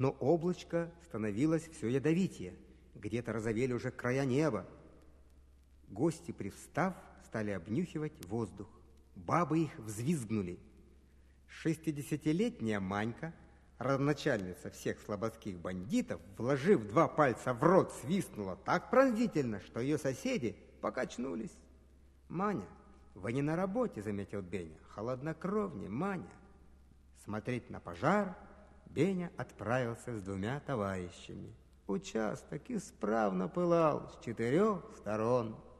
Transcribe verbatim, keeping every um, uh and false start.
Но облачко становилось все ядовитее. Где-то розовели уже края неба. Гости, привстав, стали обнюхивать воздух. Бабы их взвизгнули. Шестидесятилетняя Манька, родоначальница всех слободских бандитов, вложив два пальца в рот, свистнула так пронзительно, что ее соседи покачнулись. «Маня, вы не на работе», — заметил Беня. «Холоднокровнее, Маня». Смотреть на пожар Беня отправился с двумя товарищами. Участок исправно пылал с четырех сторон.